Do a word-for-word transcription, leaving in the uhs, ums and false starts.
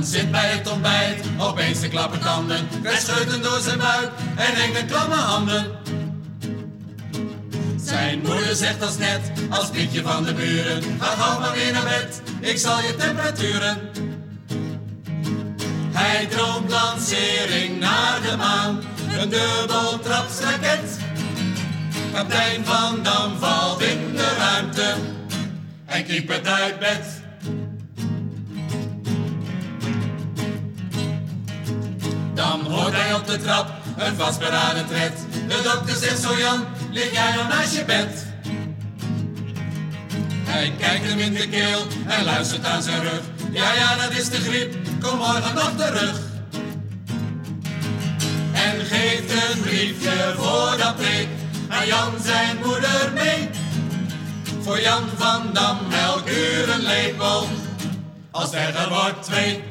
Jan zit bij het ontbijt, opeens de klappertanden, krijgt scheuten door zijn buik en enge klamme handen. Zijn moeder zegt als net, als Pietje van de buren, ga gauw maar weer naar bed, ik zal je temperaturen. Hij droomt lancering naar de maan, een dubbeltrapsraket. Kapitein Van Dam valt in de ruimte en kiepert uit bed. Dan hoort hij op de trap een vastberaden tred. De dokter zegt zo, Jan, lig jij nou naast je bed? Hij kijkt hem in de keel en luistert aan zijn rug. Ja, ja, dat is de griep, kom morgen nog terug. En geeft een briefje voor dat prik aan Jan zijn moeder mee. Voor Jan van Dam elk uur een lepel, als het erger wordt twee.